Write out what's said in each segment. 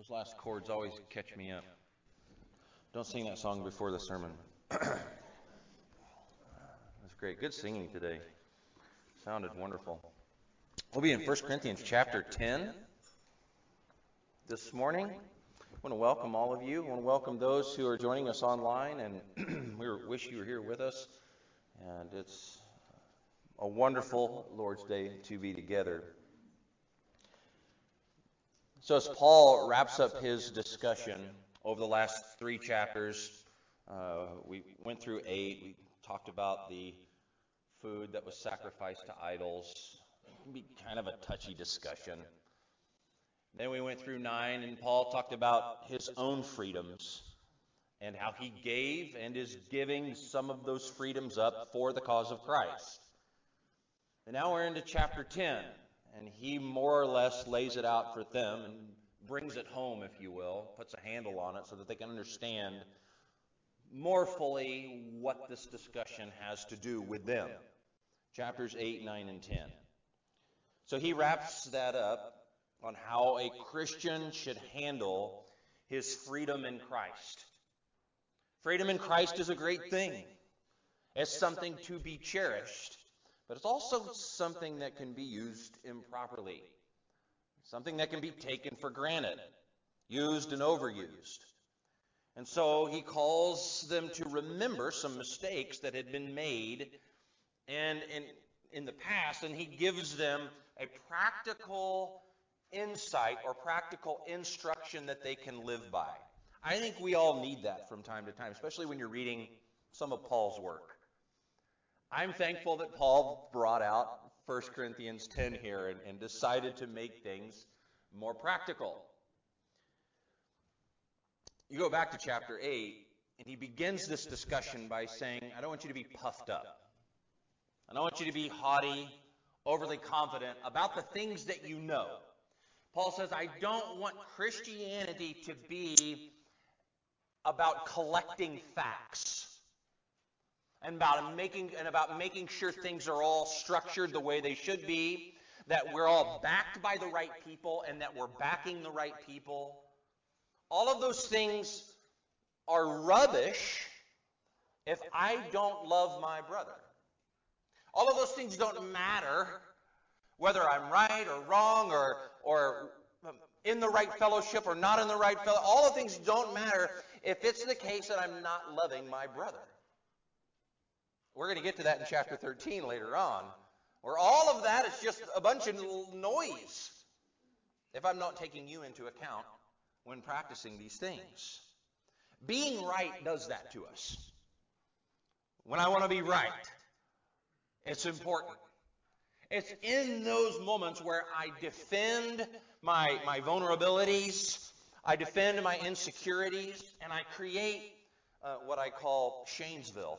Those last chords always catch me up. Don't sing that song before the sermon. That's great. Good singing today. Sounded wonderful. We'll be in 1 Corinthians chapter 10 this morning. I want to welcome all of you. I want to welcome those who are joining us online, and we wish you were here with us. And it's a wonderful Lord's Day to be together. So as Paul wraps up his discussion over the last 3 chapters, we went through 8. We talked about the food that was sacrificed to idols. It can be kind of a touchy discussion. Then we went through 9, and Paul talked about his own freedoms and how he gave and is giving some of those freedoms up for the cause of Christ. And now we're into chapter 10. And he more or less lays it out for them and brings it home, if you will, puts a handle on it so that they can understand more fully what this discussion has to do with them. Chapters 8, 9, and 10. So he wraps that up on how a Christian should handle his freedom in Christ. Freedom in Christ is a great thing. It's something to be cherished. But it's also something that can be used improperly. Something that can be taken for granted, used and overused. And so he calls them to remember some mistakes that had been made and in the past, and he gives them a practical insight or practical instruction that they can live by. I think we all need that from time to time, especially when you're reading some of Paul's work. I'm thankful that Paul brought out 1 Corinthians 10 here and decided to make things more practical. You go back to chapter 8, and he begins this discussion by saying, I don't want you to be puffed up. I don't want you to be haughty, overly confident about the things that you know. Paul says, I don't want Christianity to be about collecting facts. And about making sure things are all structured the way they should be, that we're all backed by the right people, and that we're backing the right people. All of those things are rubbish if I don't love my brother. All of those things don't matter whether I'm right or wrong or in the right fellowship or not in the right fellowship. All of things don't matter if it's the case that I'm not loving my brother. We're going to get to that in chapter 13 later on, where all of that is just a bunch of noise if I'm not taking you into account when practicing these things. Being right does that to us. When I want to be right, it's important. It's in those moments where I defend my vulnerabilities, I defend my insecurities, and I create what I call Shanesville.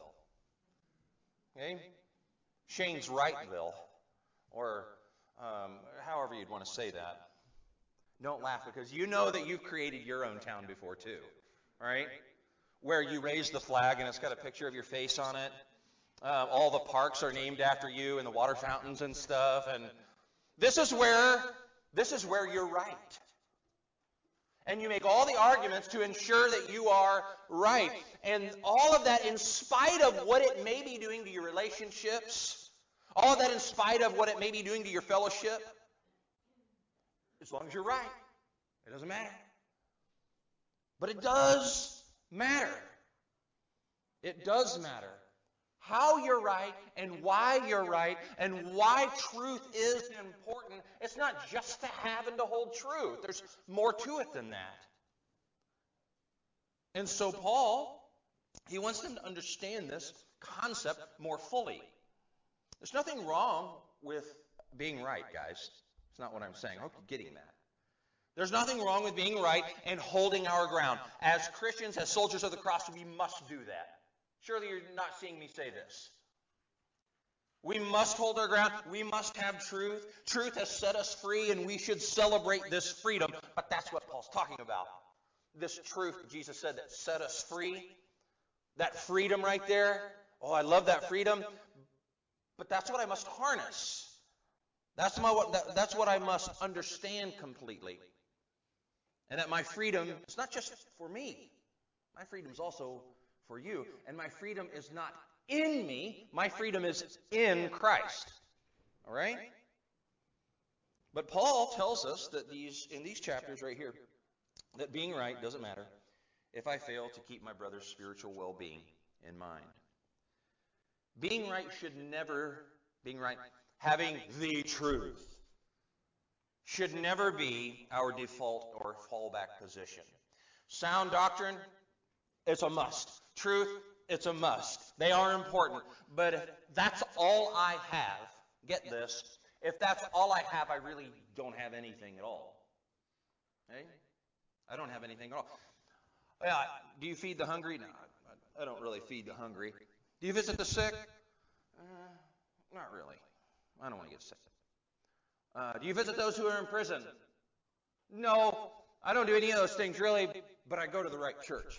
Okay? Shane's Rightville, or however you'd want to say that. Don't laugh, because you know that you've created your own town before too, right? Where you raise the flag and it's got a picture of your face on it. All the parks are named after you and the water fountains and stuff. And this is where you're right. And you make all the arguments to ensure that you are right. And all of that in spite of what it may be doing to your relationships, all of that in spite of what it may be doing to your fellowship, as long as you're right, it doesn't matter. But it does matter. It does matter how you're right and why you're right and why truth is important. It's not just to have and to hold truth. There's more to it than that. And so Paul, he wants them to understand this concept more fully. There's nothing wrong with being right, guys. It's not what I'm saying. I hope you're getting that. There's nothing wrong with being right and holding our ground. As Christians, as soldiers of the cross, we must do that. Surely you're not seeing me say this. We must hold our ground. We must have truth. Truth has set us free, and we should celebrate this freedom. But that's what Paul's talking about. This truth, Jesus said, that set us free. That freedom right there. Oh, I love that freedom. But that's what I must harness. That's what I must understand completely. And that my freedom is not just for me. My freedom is also for you. And my freedom is not in me. My freedom is in Christ. All right? But Paul tells us that in these chapters right here, that being right doesn't matter if I fail to keep my brother's spiritual well-being in mind. Being right should never, having the truth, should never be our default or fallback position. Sound doctrine, it's a must. Truth, it's a must. They are important. But if that's all I have, get this, if that's all I have, I really don't have anything at all. Okay? I don't have anything at all. Yeah, do you feed the hungry? No, I don't really feed the hungry. Do you visit the sick? Not really. I don't want to get sick. Do you visit those who are in prison? No, I don't do any of those things really, but I go to the right church.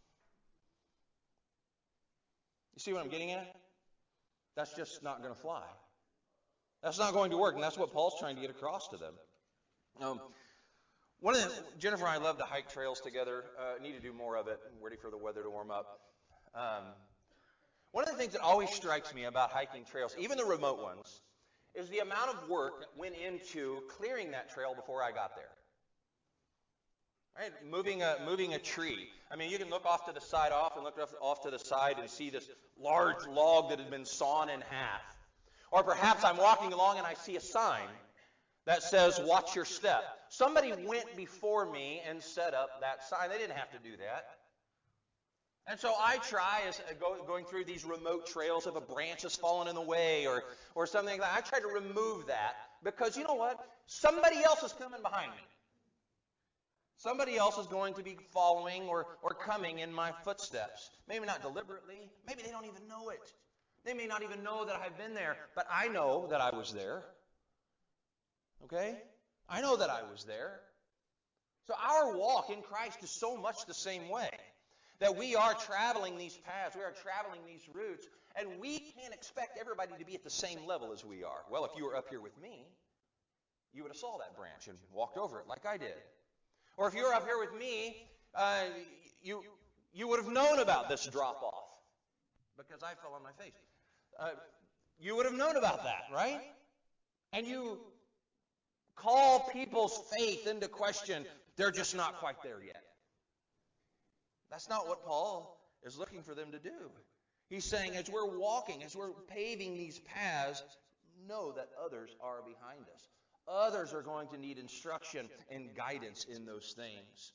You see what I'm getting at? That's just not going to fly. That's not going to work, and that's what Paul's trying to get across to them. Jennifer and I love to hike trails together. Need to do more of it. I'm ready for the weather to warm up. One of the things that always strikes me about hiking trails, even the remote ones, is the amount of work that went into clearing that trail before I got there. Right? Moving a tree. I mean, you can look off to the side, off to the side and see this large log that had been sawn in half. Or perhaps I'm walking along and I see a sign that says, "Watch your step." Somebody went before me and set up that sign. They didn't have to do that. And so I try, going through these remote trails, if a branch has fallen in the way or something like that, I try to remove that because you know what? Somebody else is coming behind me. Somebody else is going to be following or coming in my footsteps. Maybe not deliberately. Maybe they don't even know it. They may not even know that I've been there, but I know that I was there. Okay? I know that I was there. So our walk in Christ is so much the same way. That we are traveling these paths, we are traveling these routes, and we can't expect everybody to be at the same level as we are. Well, if you were up here with me, you would have saw that branch and walked over it like I did. Or if you were up here with me, you would have known about this drop-off because I fell on my face. You would have known about that, right? And you call people's faith into question. They're just not quite there yet. That's not what Paul is looking for them to do. He's saying as we're walking, as we're paving these paths, know that others are behind us. Others are going to need instruction and guidance in those things.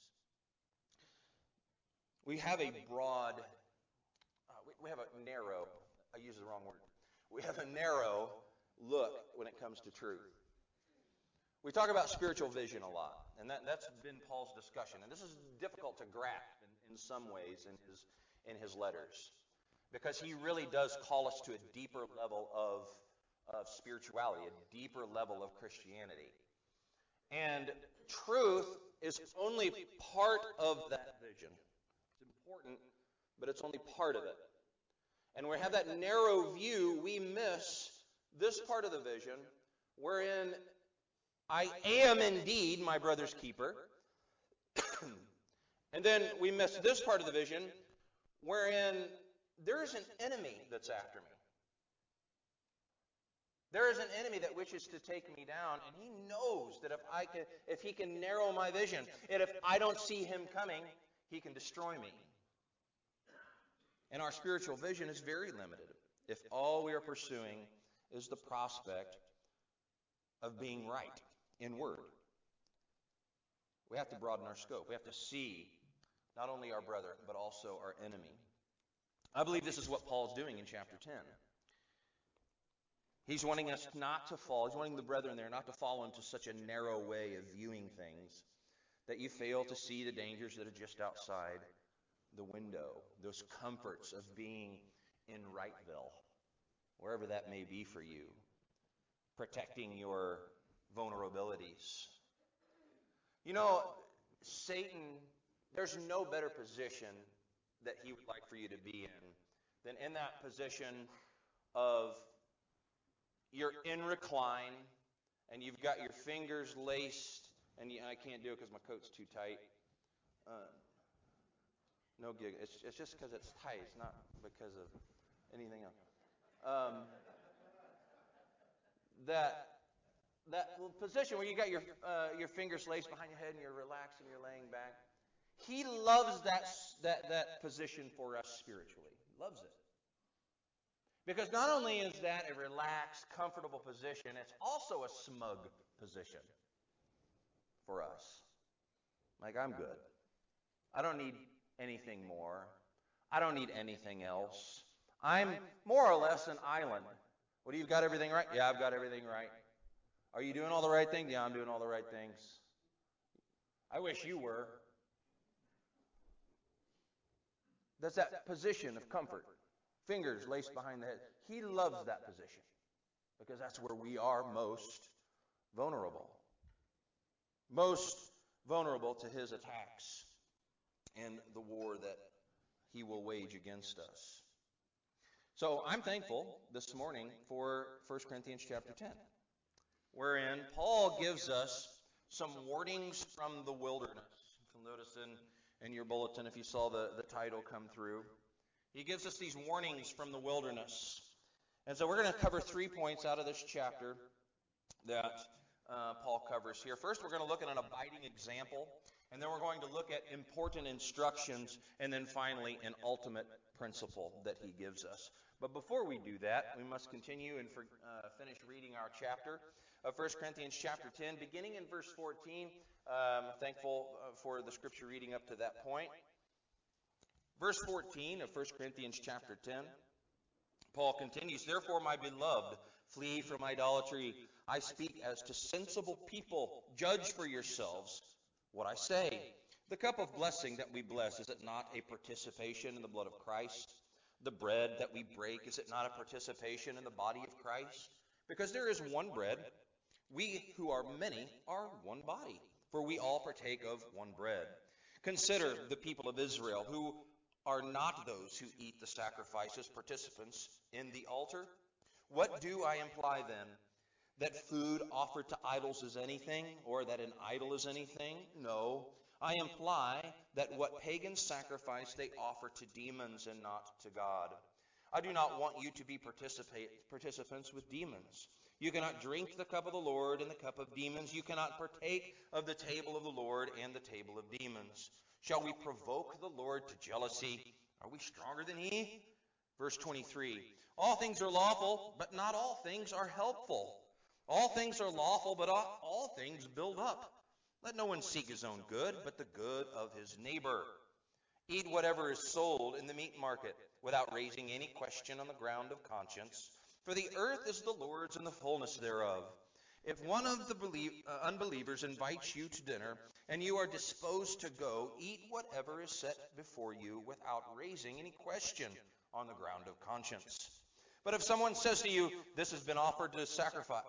We have a broad, we have a narrow, I use the wrong word. We have a narrow look when it comes to truth. We talk about spiritual vision a lot, and that's been Paul's discussion. And this is difficult to grasp in some ways in his letters, because he really does call us to a deeper level of spirituality, a deeper level of Christianity. And truth is only part of that vision. It's important, but it's only part of it. And when we have that narrow view, we miss this part of the vision, wherein I am indeed my brother's keeper. And then we miss this part of the vision, wherein there is an enemy that's after me. There is an enemy that wishes to take me down, and he knows that if he can narrow my vision, and if I don't see him coming, he can destroy me. And our spiritual vision is very limited if all we are pursuing is the prospect of being right in word. We have to broaden our scope. We have to see not only our brother, but also our enemy. I believe this is what Paul's doing in chapter 10. He's wanting us not to fall. He's wanting the brethren there not to fall into such a narrow way of viewing things that you fail to see the dangers that are just outside the window, those comforts of being in Wrightville, wherever that may be for you, protecting your vulnerabilities. You know, Satan, there's no better position that he would like for you to be in than in that position of you're in recline and you've got your fingers laced And I can't do it because my coat's too tight. No gig. It's just because it's tight. It's not because of anything else. That position where you got your fingers laced behind your head and you're relaxed and you're laying back. He loves that position for us spiritually. He loves it. Because not only is that a relaxed, comfortable position, it's also a smug position for us. Like, I'm good. I don't need anything more. I don't need anything else. I'm more or less an island. What do you got everything right? Yeah, I've got everything right. Are you doing all the right things? Yeah, I'm doing all the right things. I wish you were. That's that position of comfort. Fingers laced behind the head. He loves that position because that's where we are most vulnerable. Most vulnerable to his attacks and the war that he will wage against us. So I'm thankful this morning for 1 Corinthians chapter 10, wherein Paul gives us some warnings from the wilderness. You'll notice in your bulletin, if you saw the title come through, he gives us these warnings from the wilderness. And so we're going to cover 3 points out of this chapter that Paul covers here. First, we're going to look at an abiding example, and then we're going to look at important instructions, and then finally an ultimate principle that he gives us. But before we do that, we must continue and finish reading our chapter of 1 Corinthians chapter 10, beginning in verse 14. Thankful for the scripture reading up to that point. Verse 14 of 1 Corinthians chapter 10, Paul continues, "Therefore, my beloved, flee from idolatry. I speak as to sensible people. Judge for yourselves what I say. The cup of blessing that we bless, is it not a participation in the blood of Christ? The bread that we break, is it not a participation in the body of Christ? Because there is one bread. We who are many are one body, for we all partake of one bread. Consider the people of Israel, who are not those who eat the sacrifices participants in the altar. What do I imply then? That food offered to idols is anything, or that an idol is anything? No. I imply that what pagans sacrifice they offer to demons and not to God. I do not want you to be participants with demons. You cannot drink the cup of the Lord and the cup of demons. You cannot partake of the table of the Lord and the table of demons. Shall we provoke the Lord to jealousy? Are we stronger than he? Verse 23, all things are lawful, but not all things are helpful. All things are lawful, but all things build up. Let no one seek his own good, but the good of his neighbor. Eat whatever is sold in the meat market, without raising any question on the ground of conscience. For the earth is the Lord's and the fullness thereof. If one of the unbelievers invites you to dinner, and you are disposed to go, eat whatever is set before you, without raising any question on the ground of conscience. But if someone says to you, this has been offered in sacrifice,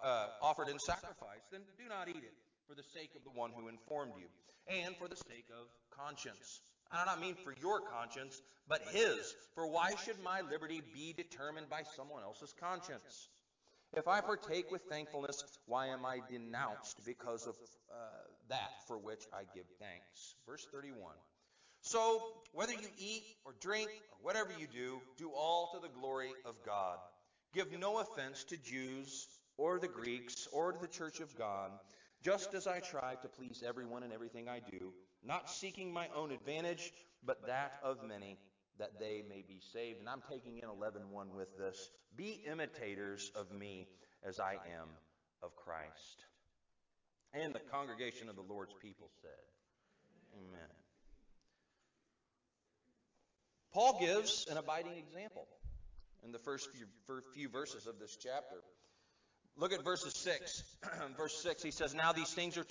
then do not eat it, for the sake of the one who informed you, and for the sake of conscience. I do not mean for your conscience, but his. For why should my liberty be determined by someone else's conscience? If I partake with thankfulness, why am I denounced because of that for which I give thanks? Verse 31. So, whether you eat or drink or whatever you do, do all to the glory of God. Give no offense to Jews or the Greeks or to the church of God, just as I try to please everyone in everything I do, not seeking my own advantage, but that of many, that they may be saved. And I'm taking in 11:1 with this. Be imitators of me as I am of Christ. And the congregation of the Lord's people said, Amen. Paul gives an abiding example in the first few verses of this chapter. Look at verses 6. Verse 6, he says, now these things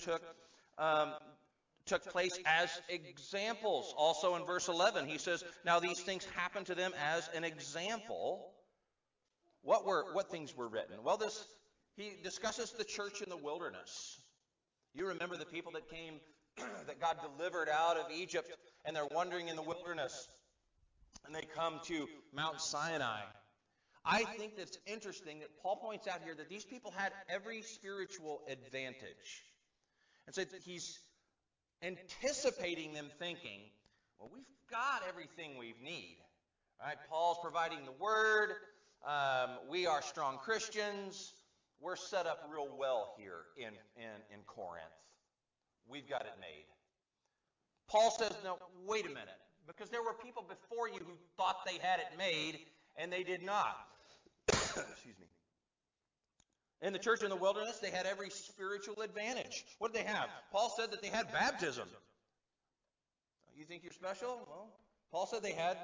took place as examples. Also in verse 11, he says, now these things happened to them as an example. What things were written? Well, he discusses the church in the wilderness. You remember the people that came, that God delivered out of Egypt, and they're wandering in the wilderness. And they come to Mount Sinai. I think that's interesting that Paul points out here that these people had every spiritual advantage. And so he's anticipating them thinking, well, we've got everything we need. Right? Paul's providing the word. We are strong Christians. We're set up real well here in Corinth. We've got it made. Paul says, no, wait a minute. Because there were people before you who thought they had it made, and they did not. Excuse me. In the church in the wilderness, they had every spiritual advantage. What did they have? Paul said that they had baptism. You think you're special? Well, Paul said they had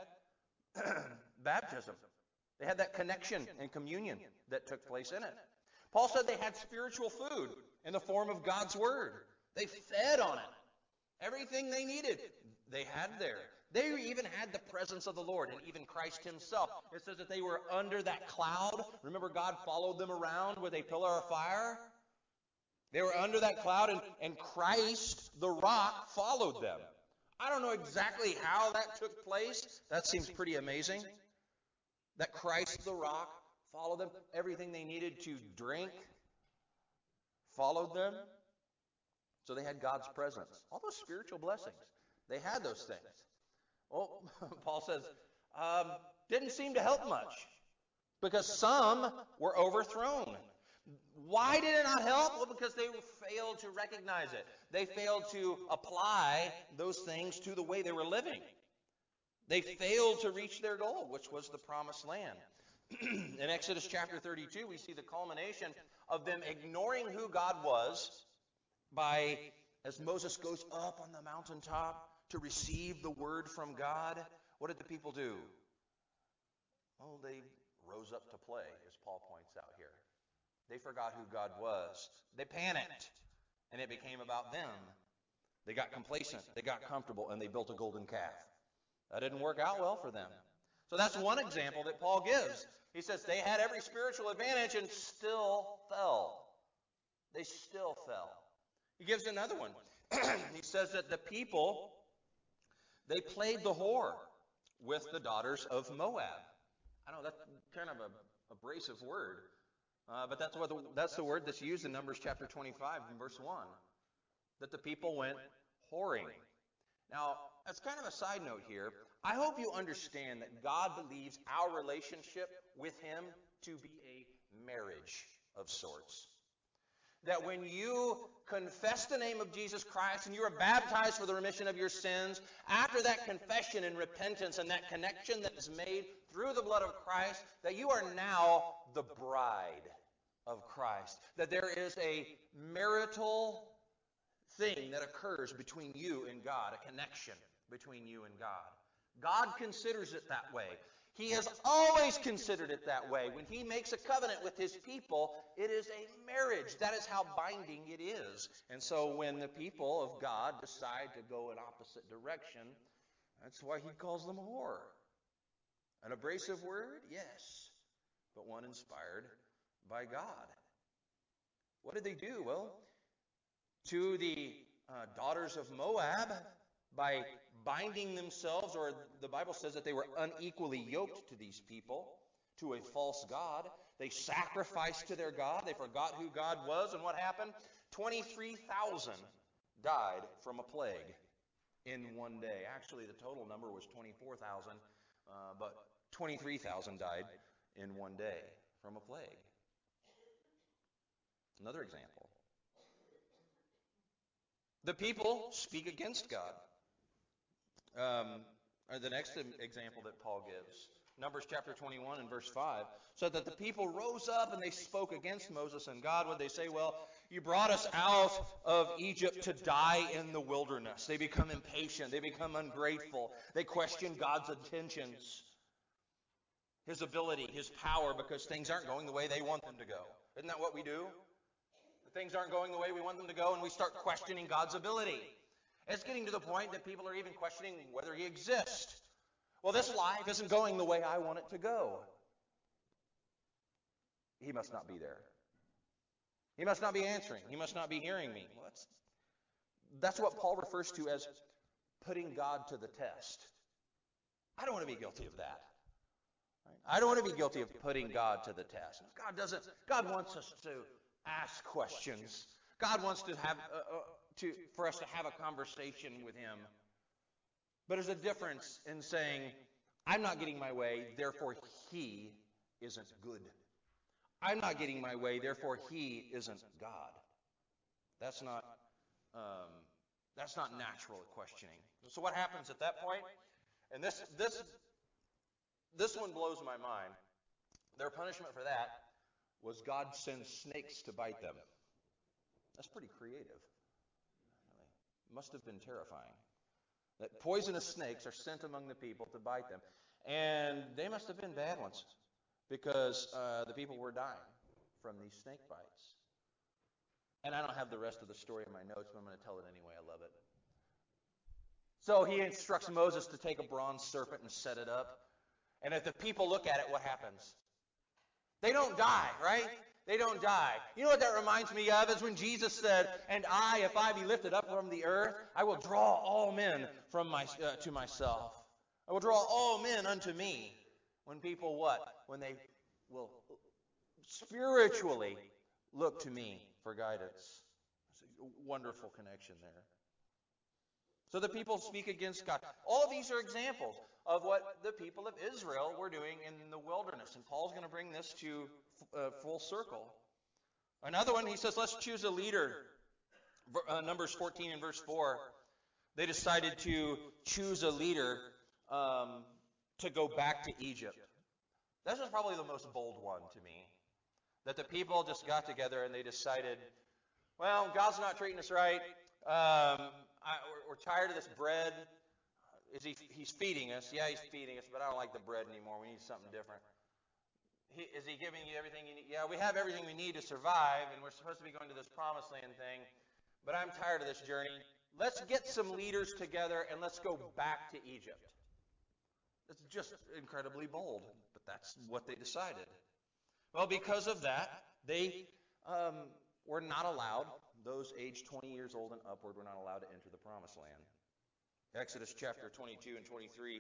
baptism. They had that connection and communion that took place in it. Paul said they had spiritual food in the form of God's word. They fed on it. Everything they needed, they had there. They even had the presence of the Lord, and even Christ himself. It says that they were under that cloud. Remember, God followed them around with a pillar of fire? They were under that cloud, and Christ, the rock, followed them. I don't know exactly how that took place. That seems pretty amazing. That Christ, the rock, followed them. Everything they needed to drink followed them. So they had God's presence. All those spiritual blessings. They had those things. Well, Paul says, didn't seem to help much. Because some were overthrown. Why did it not help? Well, because they failed to recognize it. They failed to apply those things to the way they were living. They failed to reach their goal, which was the promised land. In Exodus chapter 32, we see the culmination of them ignoring who God was by, as Moses goes up on the mountaintop to receive the word from God, what did the people do? Oh, they rose up to play, as Paul points out here. They forgot who God was. They panicked, and it became about them. They got complacent, they got comfortable, and they built a golden calf. That didn't work out well for them. So that's one example that Paul gives. He says they had every spiritual advantage and still fell. They still fell. He gives another one. He says that the people, they played the whore with the daughters of Moab. I know that's kind of a abrasive word, but that's the word that's used in Numbers chapter 25 and verse 1, that the people went whoring. Now, as kind of a side note here, I hope you understand that God believes our relationship with him to be a marriage of sorts. That when you confess the name of Jesus Christ and you are baptized for the remission of your sins, after that confession and repentance and that connection that is made through the blood of Christ, that you are now the bride of Christ. That there is a marital thing that occurs between you and God, a connection between you and God. God considers it that way. He has always considered it that way. When he makes a covenant with his people, it is a marriage. That is how binding it is. And so when the people of God decide to go in opposite direction, that's why he calls them a whore. An abrasive word? Yes. But one inspired by God. What did they do? Well, to the daughters of Moab, by binding themselves, or the Bible says that they were unequally yoked to these people, to a false god. They sacrificed to their god. They forgot who God was. And what happened? 23,000 died from a plague in one day. Actually, the total number was 24,000, but 23,000 died in one day from a plague. Another example. The people speak against God. The next example that Paul gives, Numbers chapter 21 and verse 5, so that the people rose up and they spoke against Moses and God. Would they say, well, you brought us out of Egypt to die in the wilderness. They become impatient. They become ungrateful. They question God's intentions, his ability, his power, because things aren't going the way they want them to go. Isn't that what we do? Things aren't going the way we want them to go, and we start questioning God's ability. It's getting to the point that people are even questioning whether he exists. Well, this life isn't going the way I want it to go. He must not be there. He must not be answering. He must not be hearing me. Well, that's what Paul refers to as putting God to the test. I don't want to be guilty of that. I don't want to be guilty of putting God to the test. God wants us to ask questions. God wants to have for us to have a conversation with him. But there's a difference in saying, I'm not getting my way, therefore he isn't good. I'm not getting my way, therefore he isn't God. That's not natural questioning. So what happens at that point? And this one blows my mind. Their punishment for that was God sends snakes to bite them. That's pretty creative. Must have been terrifying. That poisonous snakes are sent among the people to bite them. And they must have been bad ones, because the people were dying from these snake bites. And I don't have the rest of the story in my notes, but I'm going to tell it anyway. I love it. So he instructs Moses to take a bronze serpent and set it up. And if the people look at it, what happens? They don't die, right? They don't die. You know what that reminds me of is when Jesus said, "And I, if I be lifted up from the earth, I will draw all men to myself. I will draw all men unto me." When people what? When they will spiritually look to me for guidance. It's a wonderful connection there. So the people speak against God. All of these are examples of what the people of Israel were doing in the wilderness. And Paul's going to bring this to full circle. Another one, he says, let's choose a leader. Numbers 14 and verse 4. They decided to choose a leader to go back to Egypt. This is probably the most bold one to me. That the people just got together and they decided, well, God's not treating us right. We're tired of this bread. He's feeding us. Yeah, he's feeding us, but I don't like the bread anymore. We need something different. Is he giving you everything you need? Yeah, we have everything we need to survive, and we're supposed to be going to this promised land thing, but I'm tired of this journey. Let's get some leaders together, and let's go back to Egypt. It's just incredibly bold, but that's what they decided. Well, because of that, they were not allowed, those aged 20 years old and upward were not allowed to enter the promised land. Exodus chapter 22 and 23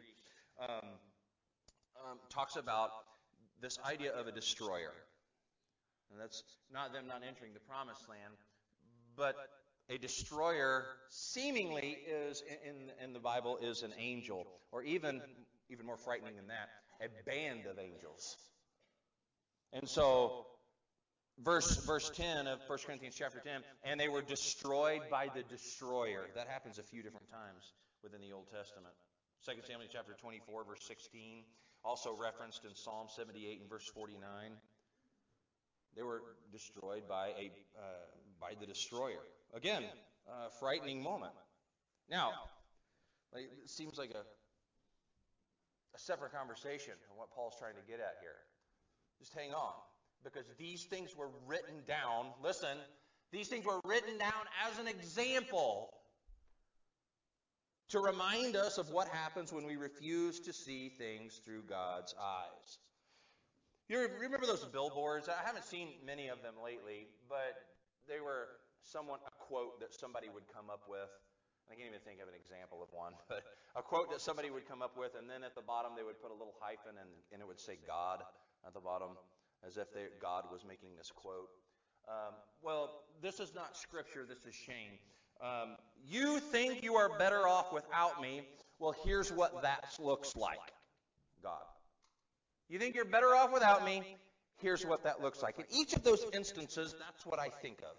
talks about this idea of a destroyer. And that's not them not entering the promised land, but a destroyer seemingly is, in the Bible, is an angel, or even more frightening than that, a band of angels. And so, verse 10 of 1 Corinthians chapter 10, and they were destroyed by the destroyer. That happens a few different times within the Old Testament. 2 Samuel chapter 24, verse 16, also referenced in Psalm 78 and verse 49. They were destroyed by the destroyer. Again, a frightening moment. Now, it seems like a separate conversation on what Paul's trying to get at here. Just hang on, because these things were written down. Listen, these things were written down as an example to remind us of what happens when we refuse to see things through God's eyes. You remember those billboards? I haven't seen many of them lately, but they were a quote that somebody would come up with. I can't even think of an example of one, but a quote that somebody would come up with, and then at the bottom they would put a little hyphen, and it would say God at the bottom, as if God was making this quote. Well, this is not scripture, this is Shane. You think you are better off without me? Well, here's what that looks like. God. You think you're better off without me? Here's what that looks like. In each of those instances, that's what I think of.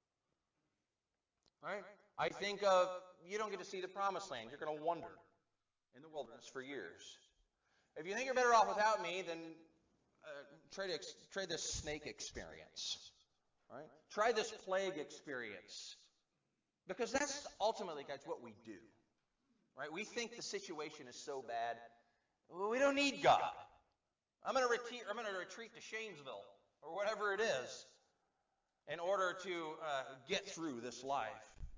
Right? I think of, you don't get to see the promised land. You're going to wander in the wilderness for years. If you think you're better off without me, then try this snake experience. Right? Try this plague experience. Because that's ultimately, guys, what we do. Right? We think the situation is so bad, well, we don't need God. I'm going to retreat to Shanesville or whatever it is in order to get through this life.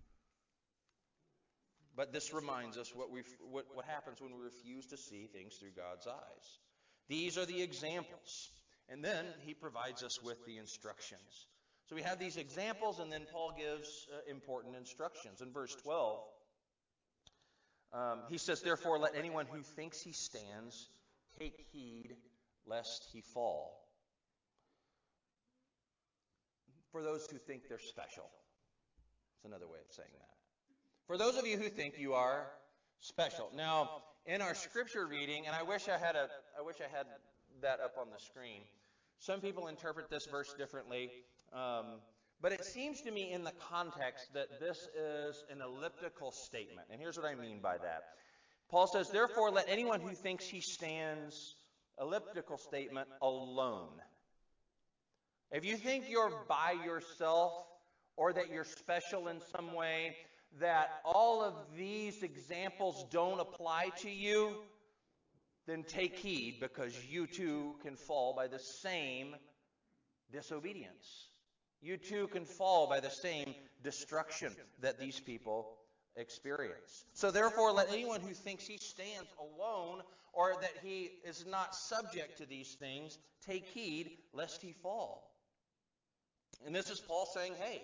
But this reminds us what happens when we refuse to see things through God's eyes. These are the examples. And then he provides us with the instructions. So we have these examples, and then Paul gives important instructions. In verse 12, he says, "Therefore let anyone who thinks he stands take heed lest he fall." For those who think they're special. It's another way of saying that. For those of you who think you are special. Now, in our scripture reading, and I wish I had that up on the screen. Some people interpret this verse differently, but it seems to me in the context that this is an elliptical statement. And here's what I mean by that. Paul says, therefore, let anyone who thinks he stands, elliptical statement, alone. If you think you're by yourself or that you're special in some way, that all of these examples don't apply to you, then take heed, because you too can fall by the same disobedience. You too can fall by the same destruction that these people experience. So therefore, let anyone who thinks he stands alone or that he is not subject to these things take heed lest he fall. And this is Paul saying, hey,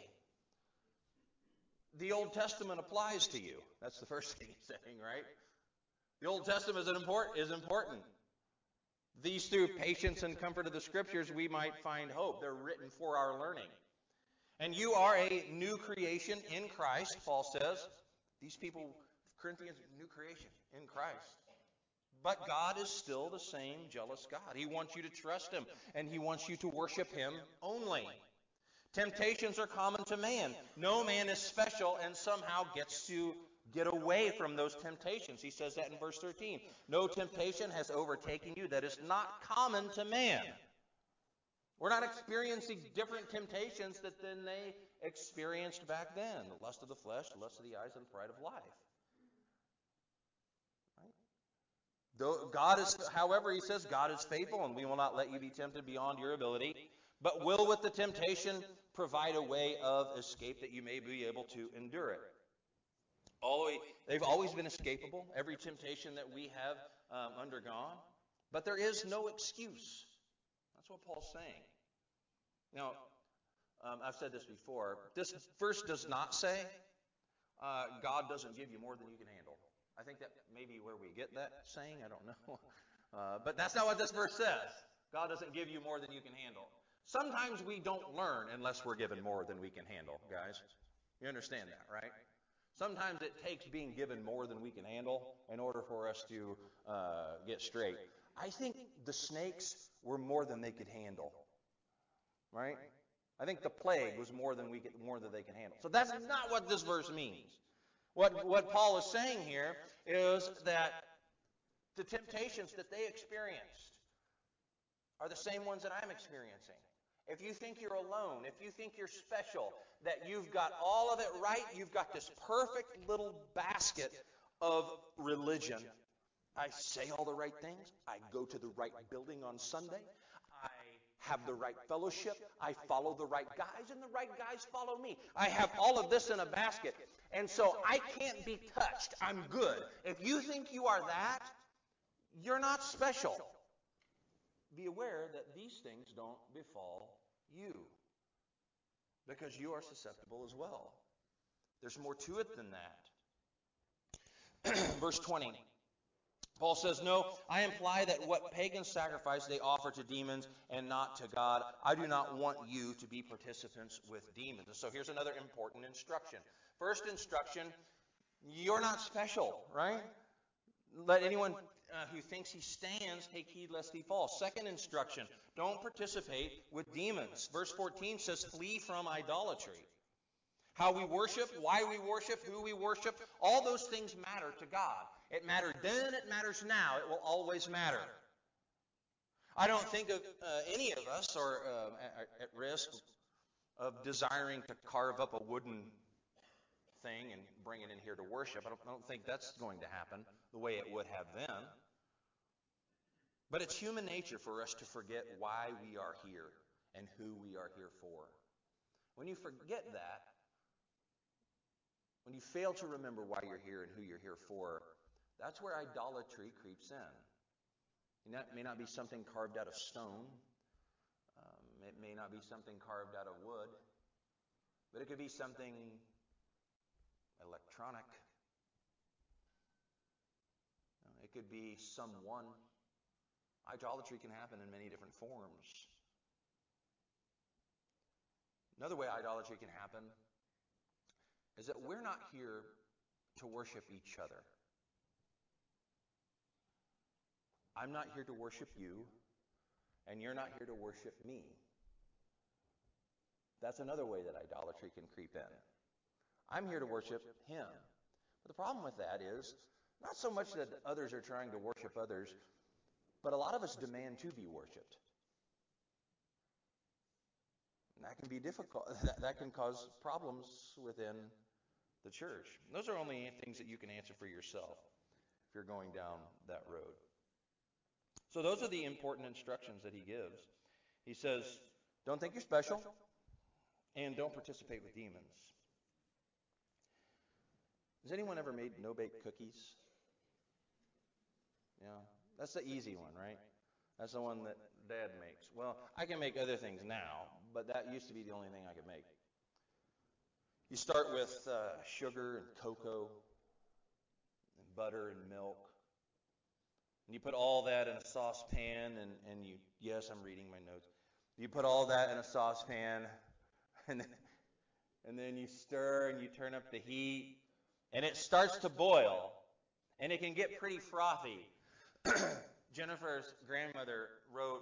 the Old Testament applies to you. That's the first thing he's saying, right? The Old Testament is important. These, through patience and comfort of the Scriptures, we might find hope. They're written for our learning. And you are a new creation in Christ, Paul says. These people, Corinthians, new creation in Christ. But God is still the same jealous God. He wants you to trust Him, and He wants you to worship Him only. Temptations are common to man. No man is special and somehow gets to get away from those temptations. He says that in verse 13. No temptation has overtaken you that is not common to man. We're not experiencing different temptations that than they experienced back then. The lust of the flesh, the lust of the eyes, and the pride of life. Right? God is, however, he says, God is faithful, and we will not let you be tempted beyond your ability, but will with the temptation provide a way of escape that you may be able to endure it. They've always been escapable, every temptation that we have undergone, but there is no excuse. That's what Paul's saying. Now, I've said this before. This verse does not say God doesn't give you more than you can handle. I think that may be where we get that saying. I don't know. But that's not what this verse says. God doesn't give you more than you can handle. Sometimes we don't learn unless we're given more than we can handle, guys. You understand that, right? Sometimes it takes being given more than we can handle in order for us to get straight. I think the snakes were more than they could handle, right? I think the plague was more than they can handle. So that's not what this verse means. What Paul is saying here is that the temptations that they experienced are the same ones that I'm experiencing. If you think you're alone, if you think you're special, that you've got all of it right, you've got this perfect little basket of religion. I say all the right things. I go to the right building on Sunday. I have the right fellowship. I follow the right guys, and the right guys follow me. I have all of this in a basket. And so I can't be touched. I'm good. If you think you are that, you're not special. Be aware that these things don't befall you, because you are susceptible as well. There's more to it than that. Verse 20. Paul says, no, I imply that what pagans sacrifice they offer to demons and not to God. I do not want you to be participants with demons. So here's another important instruction. First instruction, you're not special, right? Let anyone who thinks he stands take heed lest he falls. Second instruction, don't participate with demons. Verse 14 says, flee from idolatry. How we worship, why we worship, who we worship, all those things matter to God. It mattered then, it matters now, it will always matter. I don't think of any of us are at risk of desiring to carve up a wooden thing and bring it in here to worship. I don't think that's going to happen the way it would have then. But it's human nature for us to forget why we are here and who we are here for. When you forget that, when you fail to remember why you're here and who you're here for, that's where idolatry creeps in. And that may not be something carved out of stone. It may not be something carved out of wood. But it could be something electronic. It could be someone. Idolatry can happen in many different forms. Another way idolatry can happen is that we're not here to worship each other. I'm not here to worship you, and you're not here to worship me. That's another way that idolatry can creep in. I'm here to worship him. But the problem with that is not so much that others are trying to worship others, but a lot of us demand to be worshiped. And that can be difficult. That can cause problems within the church. Those are only things that you can answer for yourself if you're going down that road. So those are the important instructions that he gives. He says, don't think you're special, and don't participate with demons. Has anyone ever made no-bake cookies? Yeah, that's the easy one, right? That's the one that Dad makes. Well, I can make other things now, but that used to be the only thing I could make. You start with sugar and cocoa and butter and milk. And you put all that in a saucepan, and you, yes, I'm reading my notes. You put all that in a saucepan, and then you stir and you turn up the heat, and it starts to boil, and it can get pretty frothy. Jennifer's grandmother wrote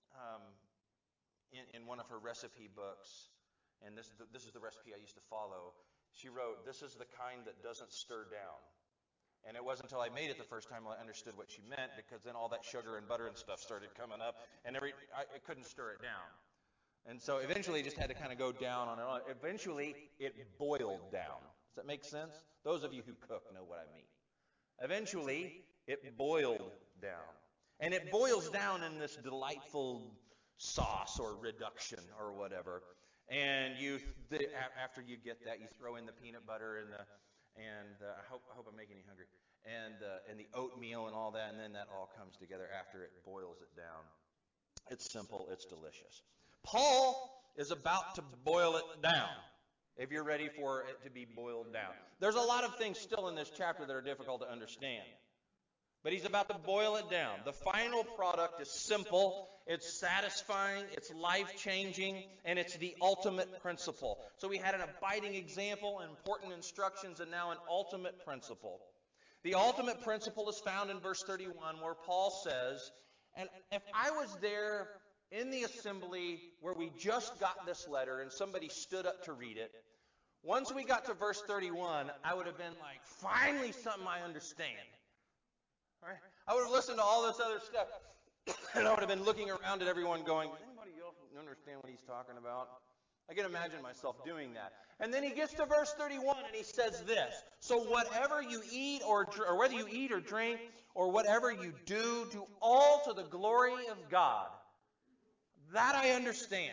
in one of her recipe books, and this is the recipe I used to follow. She wrote, "This is the kind that doesn't stir down." And it wasn't until I made it the first time I understood what she meant, because then all that sugar and butter and stuff started coming up, and I couldn't stir it down. And so eventually I just had to kind of go down on it. Eventually it boiled down. Does that make sense? Those of you who cook know what I mean. Eventually it boiled down. And it boils down in this delightful sauce or reduction or whatever. And after you get that, you throw in the peanut butter and I hope I'm making you hungry. And the oatmeal and all that, and then that all comes together after it boils it down. It's simple, it's delicious. Paul is about to boil it down, if you're ready for it to be boiled down. There's a lot of things still in this chapter that are difficult to understand. But he's about to boil it down. The final product is simple, it's satisfying, it's life-changing, and it's the ultimate principle. So we had an abiding example, important instructions, and now an ultimate principle. The ultimate principle is found in verse 31, where Paul says, and if I was there in the assembly where we just got this letter and somebody stood up to read it, once we got to verse 31, I would have been like, finally something I understand. Right? I would have listened to all this other stuff, and I would have been looking around at everyone going, does anybody else understand what he's talking about? I can imagine myself doing that. And then he gets to verse 31, and he says this, so whatever you eat or whether you eat or drink or whatever you do all to the glory of God. That I understand.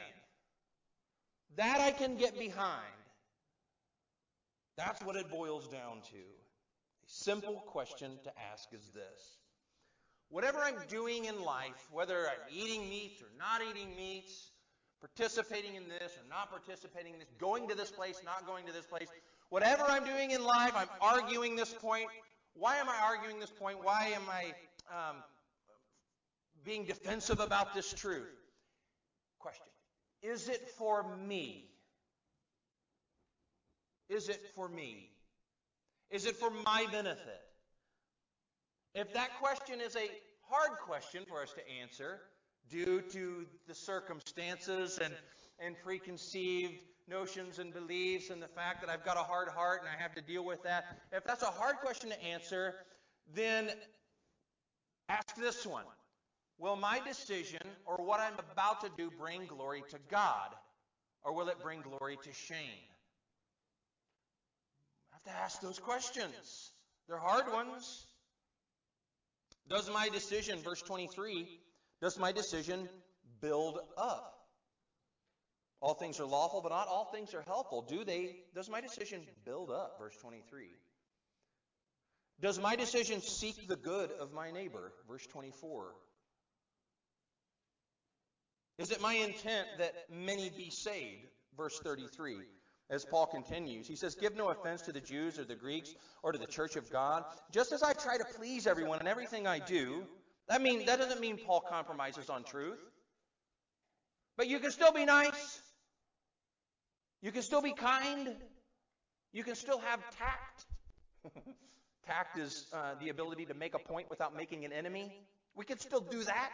That I can get behind. That's what it boils down to. A simple question to ask is this. Whatever I'm doing in life, whether I'm eating meats or not eating meats, participating in this or not participating in this, going to this place, not going to this place, whatever I'm doing in life, I'm arguing this point. Why am I arguing this point? Why am I being defensive about this truth? Question. Is it for me? Is it for me? Is it for my benefit? If that question is a hard question for us to answer due to the circumstances and preconceived notions and beliefs and the fact that I've got a hard heart and I have to deal with that, if that's a hard question to answer, then ask this one. Will my decision or what I'm about to do bring glory to God, or will it bring glory to shame? I have to ask those questions. They're hard ones. Does my decision, verse 23, does my decision build up? All things are lawful, but not all things are helpful. Does my decision build up? Verse 23. Does my decision seek the good of my neighbor? Verse 24. Is it my intent that many be saved? Verse 33. As Paul continues, he says, give no offense to the Jews or the Greeks or to the church of God. Just as I try to please everyone in everything I do, that doesn't mean Paul compromises on truth. But you can still be nice. You can still be kind. You can still have tact. Tact is the ability to make a point without making an enemy. We can still do that.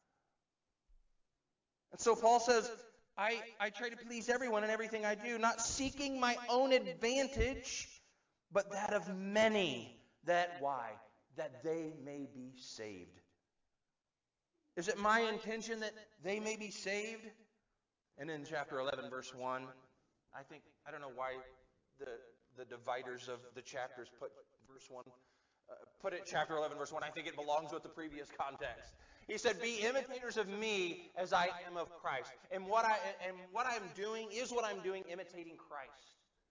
And so Paul says, I try to please everyone in everything I do, not seeking my own advantage, but that of many. Why? That they may be saved. Is it my intention that they may be saved? And in chapter 11, verse 1, I don't know why the dividers of the chapters put verse 1, put it chapter 11, verse 1. I think it belongs with the previous context. He said, be imitators of me as I am of Christ. And what I'm doing is what I'm doing imitating Christ.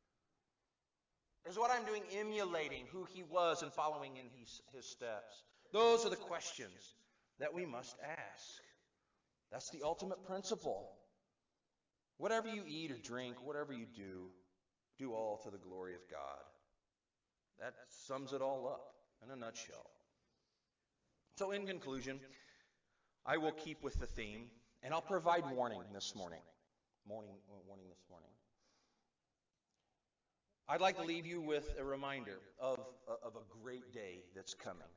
Is what I'm doing emulating who he was and following in his steps. Those are the questions that we must ask. That's the ultimate principle. Whatever you eat or drink, whatever you do all to the glory of God. That sums it all up in a nutshell. So in conclusion, I will keep with the theme, and I'll provide warning this morning. Warning this morning. I'd like to leave you with a reminder of a great day that's coming.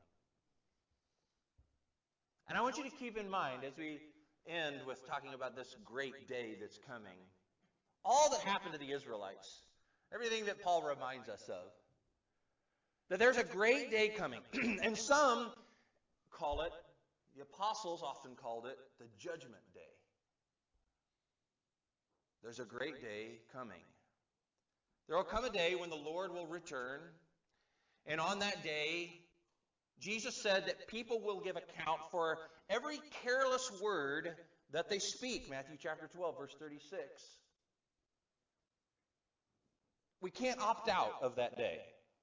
And I want you to keep in mind, as we end with talking about this great day that's coming, all that happened to the Israelites, everything that Paul reminds us of, that there's a great day coming. And some call it, the apostles often called it, the judgment day. There's a great day coming. There will come a day when the Lord will return, and on that day, Jesus said that people will give account for every careless word that they speak. Matthew chapter 12, verse 36. We can't opt out of that day.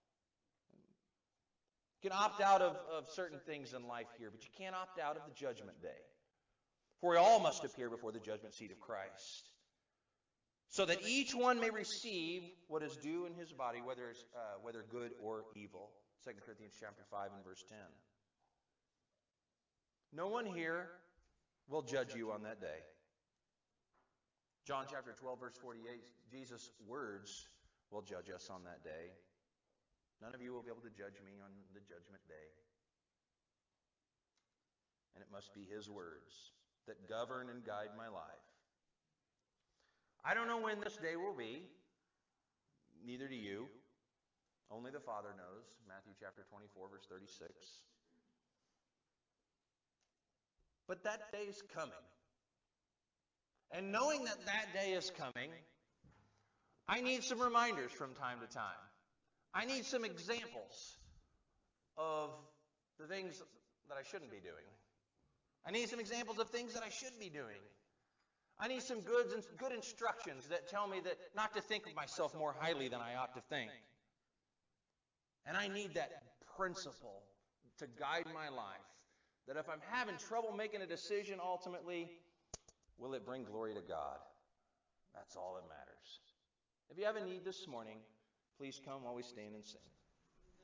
You can opt out of certain things in life here, but you can't opt out of the judgment day. For we all must appear before the judgment seat of Christ, so that each one may receive what is due in his body, whether good or evil. 2 Corinthians chapter 5 and verse 10. No one here will judge you on that day. John chapter 12, verse 48, Jesus' words will judge us on that day. None of you will be able to judge me on the judgment day. And it must be his words that govern and guide my life. I don't know when this day will be. Neither do you. Only the Father knows. Matthew chapter 24, verse 36. But that day is coming. And knowing that that day is coming, I need some reminders from time to time. I need some examples of the things that I shouldn't be doing. I need some examples of things that I should be doing. I need some good instructions that tell me that not to think of myself more highly than I ought to think. And I need that principle to guide my life. That if I'm having trouble making a decision ultimately, will it bring glory to God? That's all that matters. If you have a need this morning, please come while we stand and sing.